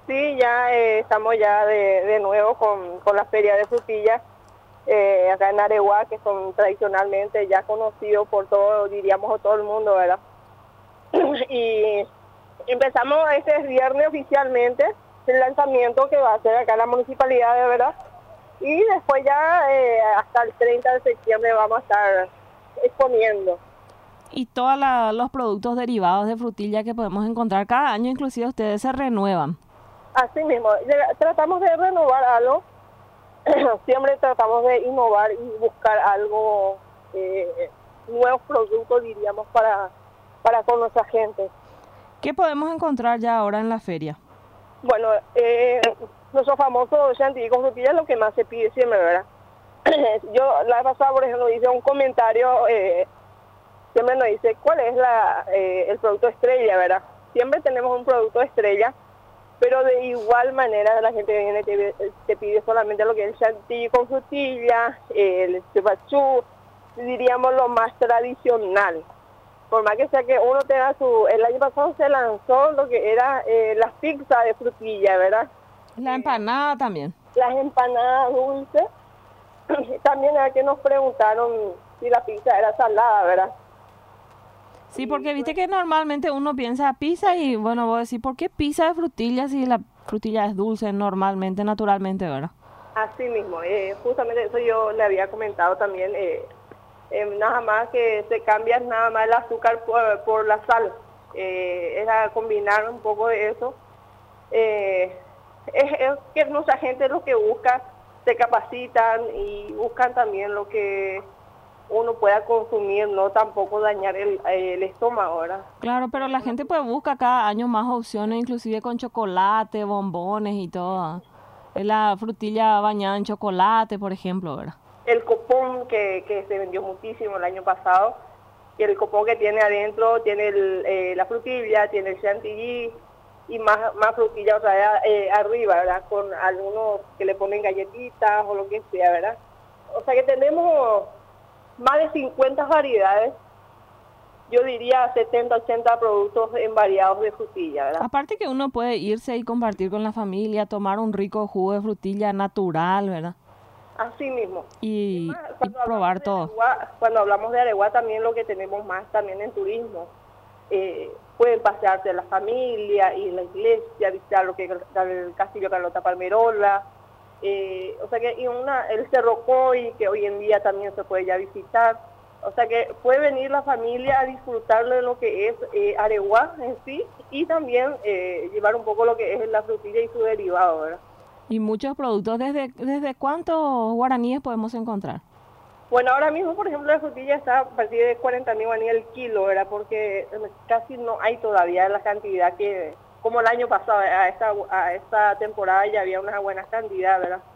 Sí, ya estamos ya de nuevo con la feria de frutillas acá en Areguá, que son tradicionalmente ya conocidos por todo, diríamos, por todo el mundo, ¿verdad? Y empezamos este viernes oficialmente el lanzamiento que va a ser acá en la municipalidad, de verdad. Y después ya hasta el 30 de septiembre vamos a estar exponiendo. Y todos los productos derivados de frutilla que podemos encontrar cada año, inclusive ustedes se renuevan. Así mismo, tratamos de renovar algo, siempre tratamos de innovar y buscar algo, nuevos productos, diríamos, para con nuestra gente. ¿Qué podemos encontrar ya ahora en la feria? Bueno, nuestro famoso chantilly con frutilla es lo que más se pide siempre, ¿verdad? Yo la vez pasada, por ejemplo, hice un comentario, siempre nos dice cuál es el producto estrella, ¿verdad? Siempre tenemos un producto estrella, pero de igual manera la gente viene te pide solamente lo que es el chantilly con frutilla, el chupachú, diríamos lo más tradicional. Por más que sea que uno tenga el año pasado se lanzó lo que era las pizzas de frutilla, ¿verdad? La empanada también. Las empanadas dulces. También a que nos preguntaron si la pizza era salada, ¿verdad? Sí, porque viste que normalmente uno piensa pizza y bueno, vos decís, ¿por qué pizza de frutilla si la frutilla es dulce normalmente, naturalmente, ¿verdad? Así mismo, justamente eso yo le había comentado también, nada más que se cambia nada más el azúcar por la sal, era combinar un poco de eso, es que mucha gente lo que busca, se capacitan y buscan también lo que uno pueda consumir, no tampoco dañar el estómago, ¿verdad? Claro, pero la gente pues busca cada año más opciones, inclusive con chocolate, bombones y todo. Es la frutilla bañada en chocolate, por ejemplo, ¿verdad? El copón que se vendió muchísimo el año pasado, y el copón que tiene adentro tiene la frutilla, tiene el chantilly y más frutilla, o sea, arriba, ¿verdad? Con algunos que le ponen galletitas o lo que sea, ¿verdad? O sea que tenemos más de 50 variedades, yo diría 70, 80 productos en variados de frutilla, ¿verdad? Aparte que uno puede irse y compartir con la familia, tomar un rico jugo de frutilla natural, ¿verdad? Así mismo. Y más, Y probar todo. cuando hablamos de Areguá también lo que tenemos más también en turismo. Pueden pasearse la familia, ir a la iglesia, visitar lo que es el Castillo Carlota Palmerola, o sea que el Cerro Coy, que hoy en día también se puede ya visitar. O sea que puede venir la familia a disfrutar de lo que es Areguá en sí y también llevar un poco lo que es la frutilla y su derivado, ¿verdad? Y muchos productos, ¿desde cuántos guaraníes podemos encontrar? Bueno, ahora mismo, por ejemplo, la frutilla está a partir de 40.000 guaraníes el kilo, ¿verdad? Porque casi no hay todavía la cantidad como el año pasado, a esta temporada ya había una buena cantidad, ¿verdad?